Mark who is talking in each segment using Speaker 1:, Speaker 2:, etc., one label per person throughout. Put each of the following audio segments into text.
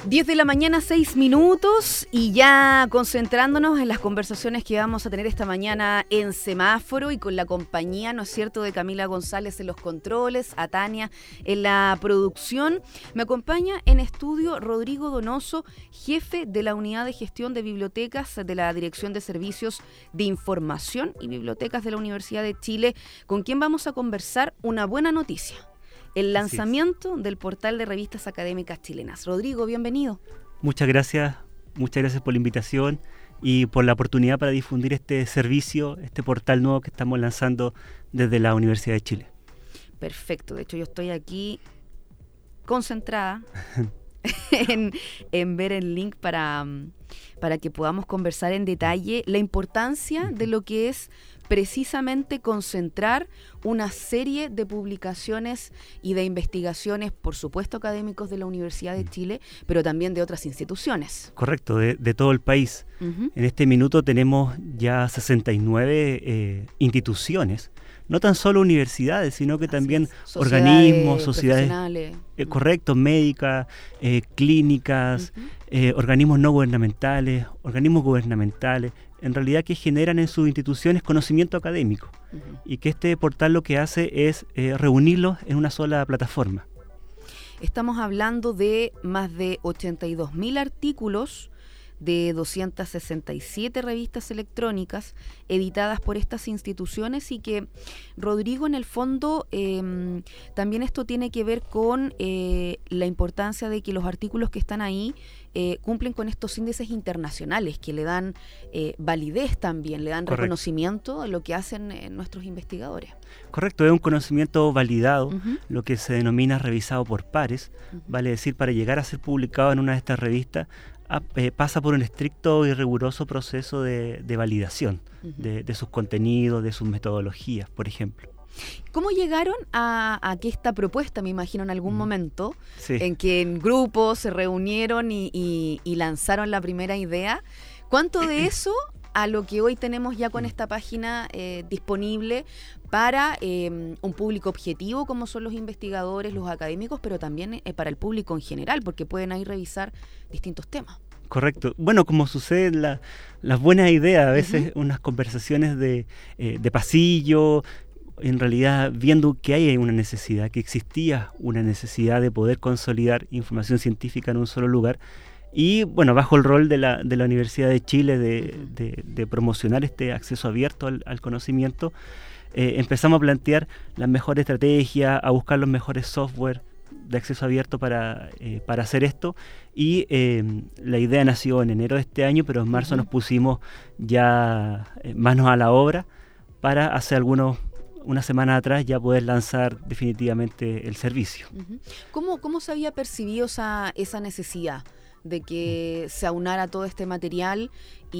Speaker 1: 10 de la mañana, 6 minutos, y ya concentrándonos en las conversaciones que vamos a tener esta mañana en Semáforo y con la compañía, ¿no es cierto?, de Camila González en los controles, a Tania en la producción. Me acompaña en estudio Rodrigo Donoso, jefe de la Unidad de Gestión de Bibliotecas de la Dirección de Servicios de Información y Bibliotecas de la Universidad de Chile, con quien vamos a conversar una buena noticia: el lanzamiento del portal de revistas académicas chilenas. Rodrigo, bienvenido.
Speaker 2: Muchas gracias por la invitación y por la oportunidad para difundir este servicio, este portal nuevo que estamos lanzando desde la Universidad de Chile.
Speaker 1: Perfecto, de hecho yo estoy aquí concentrada en ver el link para que podamos conversar en detalle la importancia de lo que es precisamente concentrar una serie de publicaciones y de investigaciones, por supuesto académicos de la Universidad de Chile, pero también de otras instituciones.
Speaker 2: Correcto, de todo el país. En este minuto tenemos ya 69 instituciones, no tan solo universidades, sino que también organismos, sociedades, correcto, médicas, clínicas, organismos no gubernamentales, organismos gubernamentales, en realidad que generan en sus instituciones conocimiento académico, y que este portal lo que hace es reunirlos en una sola plataforma.
Speaker 1: Estamos hablando de más de 82.000 artículos de 267 revistas electrónicas editadas por estas instituciones, y que, Rodrigo, en el fondo también esto tiene que ver con la importancia de que los artículos que están ahí cumplen con estos índices internacionales que le dan validez también, le dan
Speaker 2: Correcto.
Speaker 1: Reconocimiento a lo que hacen nuestros investigadores.
Speaker 2: Correcto, es un conocimiento validado, lo que se denomina revisado por pares, vale decir, para llegar a ser publicado en una de estas revistas pasa por un estricto y riguroso proceso de validación de sus contenidos, de sus metodologías, por ejemplo.
Speaker 1: ¿Cómo llegaron a que esta propuesta, me imagino en algún momento,
Speaker 2: Sí.
Speaker 1: en que en grupo se reunieron y lanzaron la primera idea? ¿Cuánto de eso a lo que hoy tenemos ya con esta página disponible para un público objetivo como son los investigadores, los académicos, pero también para el público en general, porque pueden ahí revisar distintos temas?
Speaker 2: Correcto. Bueno, como sucede las buenas ideas, a veces unas conversaciones de pasillo, en realidad viendo que hay una necesidad, que existía una necesidad de poder consolidar información científica en un solo lugar. Y bueno, bajo el rol de la Universidad de Chile de promocionar este acceso abierto al conocimiento, empezamos a plantear las mejores estrategias, a buscar los mejores software de acceso abierto para hacer esto, y la idea nació en enero de este año, pero en marzo nos pusimos ya manos a la obra para hace una semana atrás ya poder lanzar definitivamente el servicio.
Speaker 1: ¿Cómo se había percibido esa necesidad de que se aunara todo este material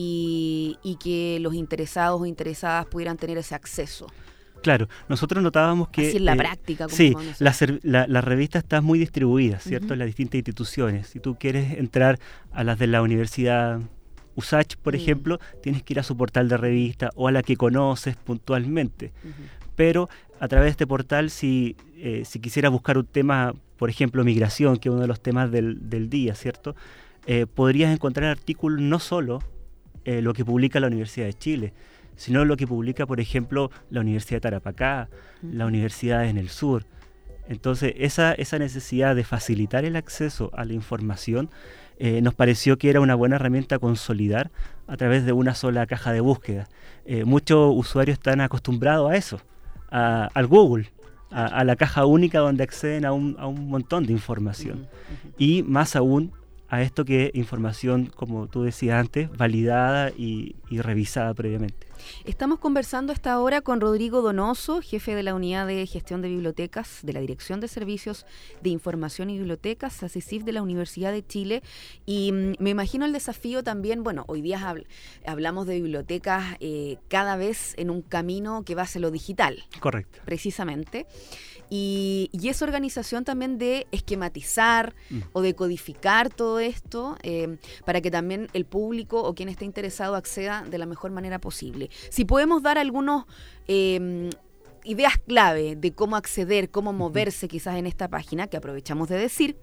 Speaker 1: y que los interesados o interesadas pudieran tener ese acceso?
Speaker 2: Claro, nosotros notábamos que...
Speaker 1: Así en la práctica.
Speaker 2: Sí, la revista está muy distribuida, ¿cierto?, en las distintas instituciones. Si tú quieres entrar a las de la Universidad USACH, por ejemplo, tienes que ir a su portal de revista o a la que conoces puntualmente. Pero a través de este portal, si quisieras buscar un tema, por ejemplo, migración, que es uno de los temas del día, ¿cierto?, podrías encontrar artículos no solo lo que publica la Universidad de Chile, sino lo que publica, por ejemplo, la Universidad de Tarapacá, la Universidad en el sur. Entonces, esa necesidad de facilitar el acceso a la información nos pareció que era una buena herramienta a consolidar a través de una sola caja de búsqueda. Muchos usuarios están acostumbrados a eso, al Google, a la caja única donde acceden a un montón de información. Y más aún a esto que es información, como tú decías antes, validada y revisada previamente.
Speaker 1: Estamos conversando a esta hora con Rodrigo Donoso, jefe de la Unidad de Gestión de Bibliotecas de la Dirección de Servicios de Información y Bibliotecas, ACESIF, de la Universidad de Chile. Y me imagino el desafío también, bueno, hoy día hablamos de bibliotecas cada vez en un camino que va hacia lo digital.
Speaker 2: Correcto.
Speaker 1: Precisamente. Y esa organización también de esquematizar o de codificar todo esto para que también el público o quien esté interesado acceda de la mejor manera posible. Si podemos dar algunos ideas clave de cómo acceder, cómo moverse quizás en esta página, que aprovechamos de decir,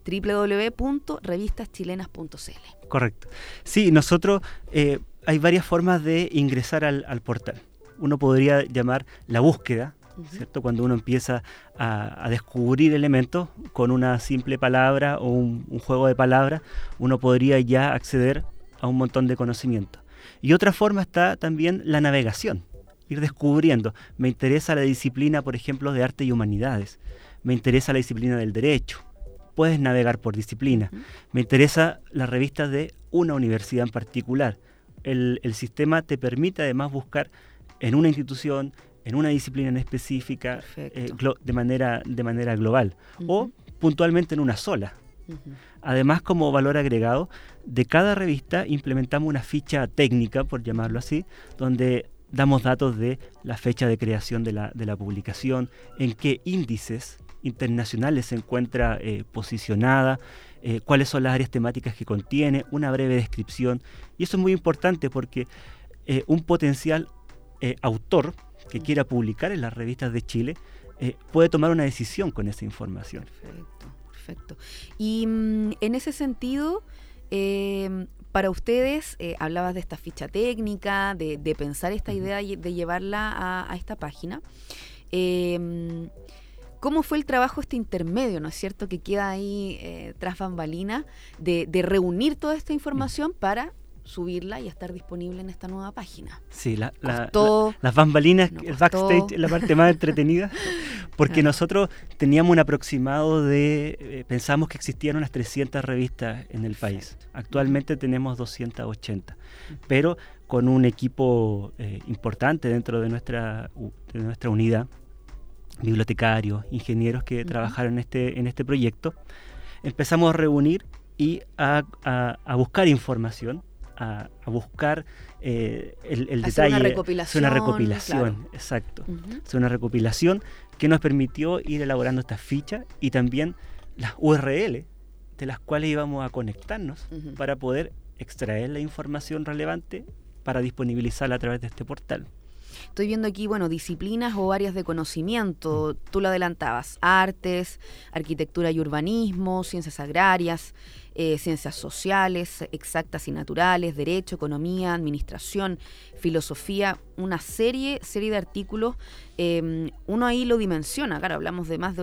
Speaker 1: www.revistaschilenas.cl.
Speaker 2: Correcto. Sí, nosotros hay varias formas de ingresar al portal. Uno podría llamar la búsqueda, ¿cierto? Cuando uno empieza a descubrir elementos con una simple palabra o un juego de palabras, uno podría ya acceder a un montón de conocimientos. Y otra forma está también la navegación, ir descubriendo. Me interesa la disciplina, por ejemplo, de arte y humanidades. Me interesa la disciplina del derecho. Puedes navegar por disciplina. Me interesa la revista de una universidad en particular. El sistema te permite además buscar en una institución, en una disciplina en específica, de manera global, o puntualmente en una sola. Además, como valor agregado, de cada revista implementamos una ficha técnica, por llamarlo así, donde damos datos de la fecha de creación de la publicación, en qué índices internacionales se encuentra posicionada, cuáles son las áreas temáticas que contiene, una breve descripción. Y eso es muy importante porque un potencial autor que quiera publicar en las revistas de Chile puede tomar una decisión con esa información.
Speaker 1: Perfecto. Y en ese sentido, para ustedes, hablabas de esta ficha técnica, de pensar esta idea de llevarla a esta página. ¿Cómo fue el trabajo intermedio, ¿no es cierto?, que queda ahí tras bambalinas, de reunir toda esta información para subirla y estar disponible en esta nueva página?
Speaker 2: Sí, las bambalinas, el backstage es la parte más entretenida, porque nosotros teníamos un aproximado pensamos que existían unas 300 revistas en el país. Actualmente tenemos 280, pero con un equipo importante dentro de nuestra unidad, bibliotecarios, ingenieros que trabajaron en este proyecto, empezamos a reunir y a buscar información, a buscar el detalle.
Speaker 1: Una
Speaker 2: recopilación,
Speaker 1: claro.
Speaker 2: Exacto. Hacer una recopilación que nos permitió ir elaborando estas fichas y también las URL de las cuales íbamos a conectarnos para poder extraer la información relevante para disponibilizarla a través de este portal.
Speaker 1: Estoy viendo aquí, disciplinas o áreas de conocimiento. Tú lo adelantabas: artes, arquitectura y urbanismo, ciencias agrarias, ciencias sociales, exactas y naturales, derecho, economía, administración, filosofía, una serie de artículos. Uno ahí lo dimensiona, claro, hablamos de más de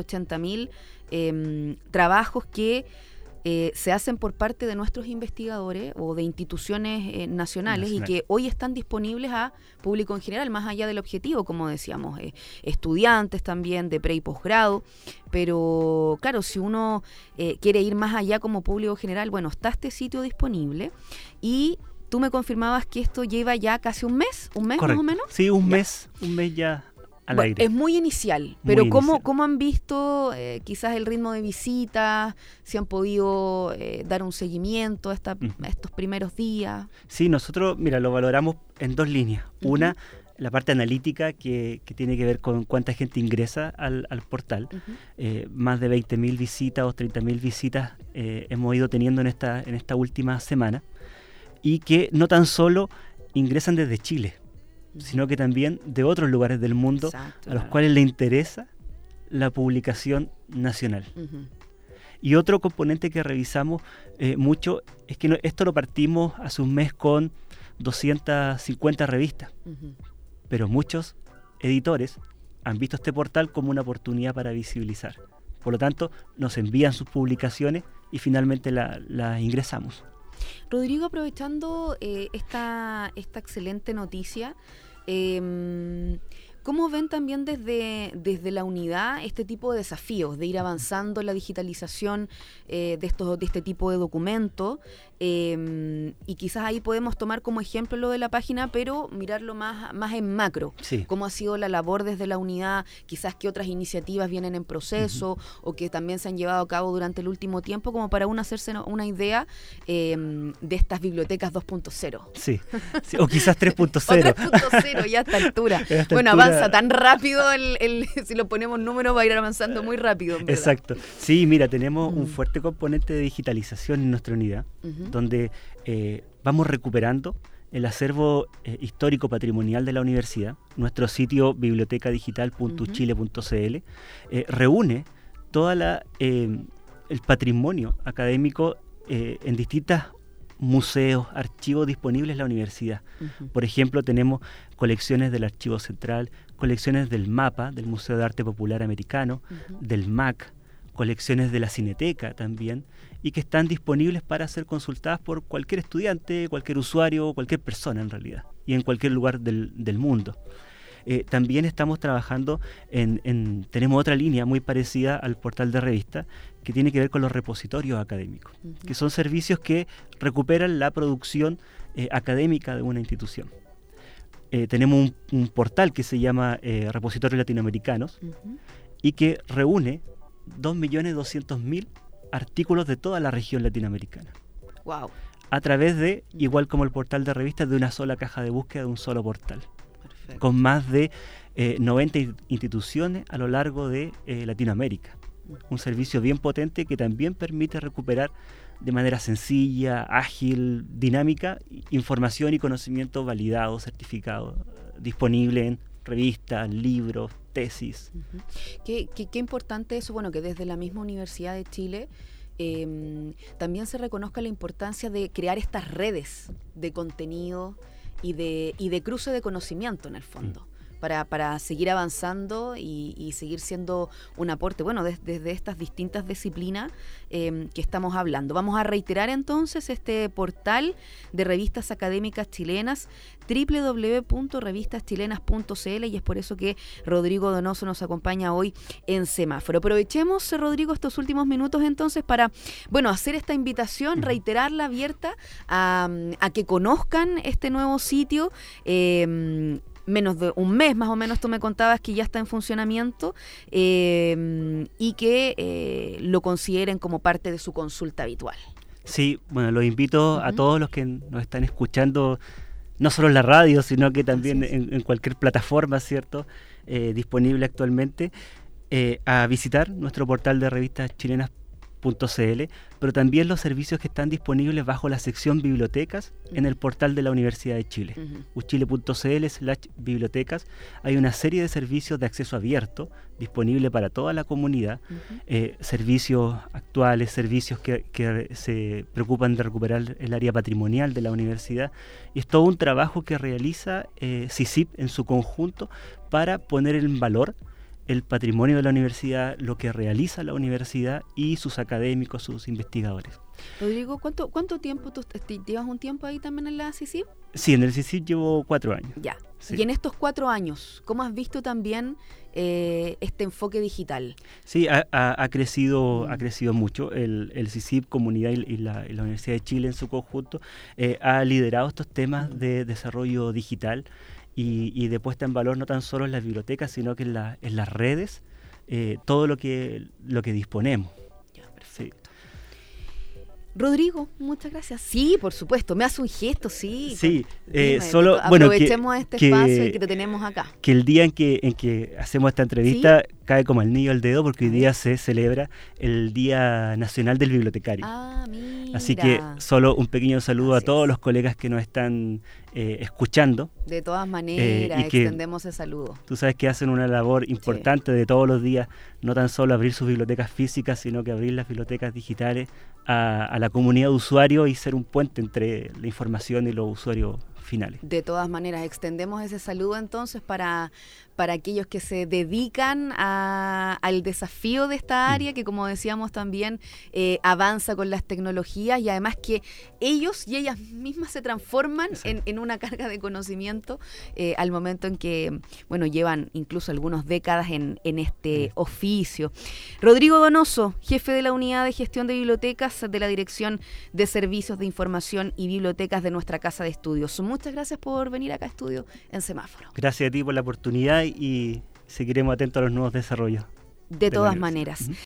Speaker 1: 80.000 trabajos que se hacen por parte de nuestros investigadores o de instituciones nacionales y que hoy están disponibles a público en general, más allá del objetivo, como decíamos, estudiantes también de pre y posgrado, pero claro, si uno quiere ir más allá como público general, está este sitio disponible. Y tú me confirmabas que esto lleva ya casi un mes
Speaker 2: Correcto.
Speaker 1: Más o menos.
Speaker 2: Sí, un mes ya al aire.
Speaker 1: Es muy inicial, pero ¿cómo han visto quizás el ritmo de visitas? ¿Si han podido dar un seguimiento a estos primeros días?
Speaker 2: Sí, nosotros, lo valoramos en dos líneas. Una, la parte analítica que tiene que ver con cuánta gente ingresa al portal. Más de 20.000 visitas o 30.000 visitas hemos ido teniendo en esta última semana, y que no tan solo ingresan desde Chile, sino que también de otros lugares del mundo. Exacto, a los cuales le interesa la publicación nacional. Y otro componente que revisamos mucho es que esto lo partimos hace un mes con 250 revistas, pero muchos editores han visto este portal como una oportunidad para visibilizar. Por lo tanto, nos envían sus publicaciones y finalmente las ingresamos.
Speaker 1: Rodrigo, aprovechando esta excelente noticia, ¿cómo ven también desde la unidad este tipo de desafíos de ir avanzando en la digitalización de este tipo de documentos? Y quizás ahí podemos tomar como ejemplo lo de la página, pero mirarlo más en macro.
Speaker 2: Sí.
Speaker 1: ¿Cómo ha sido la labor desde la unidad? Quizás qué otras iniciativas vienen en proceso o que también se han llevado a cabo durante el último tiempo, como para uno hacerse una idea de estas bibliotecas 2.0.
Speaker 2: Sí, o quizás 3.0.
Speaker 1: O 3.0 ya a esta altura. Avanza tan rápido, si lo ponemos números va a ir avanzando muy rápido.
Speaker 2: Exacto. Sí, tenemos un fuerte componente de digitalización en nuestra unidad, donde vamos recuperando el acervo histórico patrimonial de la universidad, nuestro sitio bibliotecadigital.chile.cl, reúne todo el patrimonio académico en distintas museos, archivos disponibles en la universidad. Por ejemplo, tenemos colecciones del Archivo Central, colecciones del MAPA, del Museo de Arte Popular Americano, del MAC, colecciones de la Cineteca también, y que están disponibles para ser consultadas por cualquier estudiante, cualquier usuario, cualquier persona en realidad, y en cualquier lugar del mundo. También estamos trabajando tenemos otra línea muy parecida al portal de revista, que tiene que ver con los repositorios académicos, que son servicios que recuperan la producción académica de una institución. Tenemos un portal que se llama Repositorios Latinoamericanos y que reúne 2.200.000 artículos de toda la región latinoamericana.
Speaker 1: Wow.
Speaker 2: A través de, igual como el portal de revistas, de una sola caja de búsqueda, de un solo portal.
Speaker 1: Perfecto.
Speaker 2: Con más de 90 instituciones a lo largo de Latinoamérica. Un servicio bien potente que también permite recuperar de manera sencilla, ágil, dinámica, información y conocimiento validado, certificado, disponible en revistas, libros, tesis.
Speaker 1: Qué importante eso, bueno, que desde la misma Universidad de Chile también se reconozca la importancia de crear estas redes de contenido y de cruce de conocimiento en el fondo. Para seguir avanzando y seguir siendo un aporte, bueno, desde estas distintas disciplinas que estamos hablando. Vamos a reiterar entonces este portal de revistas académicas chilenas, www.revistaschillenas.cl, y es por eso que Rodrigo Donoso nos acompaña hoy en Semáforo. Aprovechemos, Rodrigo, estos últimos minutos entonces para, bueno, hacer esta invitación, reiterarla abierta a que conozcan este nuevo sitio. Menos de un mes más o menos tú me contabas que ya está en funcionamiento y que lo consideren como parte de su consulta habitual.
Speaker 2: Sí, bueno, los invito a todos los que nos están escuchando, no solo en la radio, sino que también en cualquier plataforma, ¿cierto?, disponible actualmente, a visitar nuestro portal de revistaschilenas.cl, pero también los servicios que están disponibles bajo la sección bibliotecas en el portal de la Universidad de Chile, uchile.cl/bibliotecas. Hay una serie de servicios de acceso abierto disponible para toda la comunidad, servicios actuales, servicios que se preocupan de recuperar el área patrimonial de la universidad, y es todo un trabajo que realiza CICIP en su conjunto para poner en valor el patrimonio de la universidad, lo que realiza la universidad y sus académicos, sus investigadores.
Speaker 1: Rodrigo, ¿cuánto tiempo tú llevas un tiempo ahí también en la CICIP?
Speaker 2: Sí, en el CICIP llevo 4 años.
Speaker 1: Ya.
Speaker 2: Sí.
Speaker 1: Y en estos 4 años, ¿cómo has visto también este enfoque digital?
Speaker 2: Sí, ha crecido mucho. El CICIP, Comunidad y la Universidad de Chile en su conjunto ha liderado estos temas de desarrollo digital y de puesta en valor no tan solo en las bibliotecas, sino que en las redes, todo lo que disponemos.
Speaker 1: Ya, perfecto. Sí. Rodrigo, muchas gracias. Sí, por supuesto, me hace un gesto, sí.
Speaker 2: Sí,
Speaker 1: solo aprovechemos este espacio en que te tenemos acá.
Speaker 2: Que el día en que hacemos esta entrevista cae como al anillo al dedo, porque hoy día se celebra el Día Nacional del Bibliotecario.
Speaker 1: Ah, mira.
Speaker 2: Así que solo un pequeño saludo a todos los colegas que nos están escuchando.
Speaker 1: De todas maneras, extendemos ese saludo.
Speaker 2: Tú sabes que hacen una labor importante de todos los días, no tan solo abrir sus bibliotecas físicas, sino que abrir las bibliotecas digitales a la comunidad de usuarios y ser un puente entre la información y los usuarios finales.
Speaker 1: De todas maneras, extendemos ese saludo entonces para aquellos que se dedican al desafío de esta área, que como decíamos también avanza con las tecnologías, y además que ellos y ellas mismas se transforman en una carga de conocimiento al momento en que, bueno, llevan incluso algunas décadas en este oficio. Rodrigo Donoso, jefe de la Unidad de Gestión de Bibliotecas de la Dirección de Servicios de Información y Bibliotecas de nuestra Casa de Estudios. Muchas gracias por venir acá a estudio en Semáforo.
Speaker 2: Gracias a ti por la oportunidad y seguiremos atentos a los nuevos desarrollos.
Speaker 1: De todas maneras.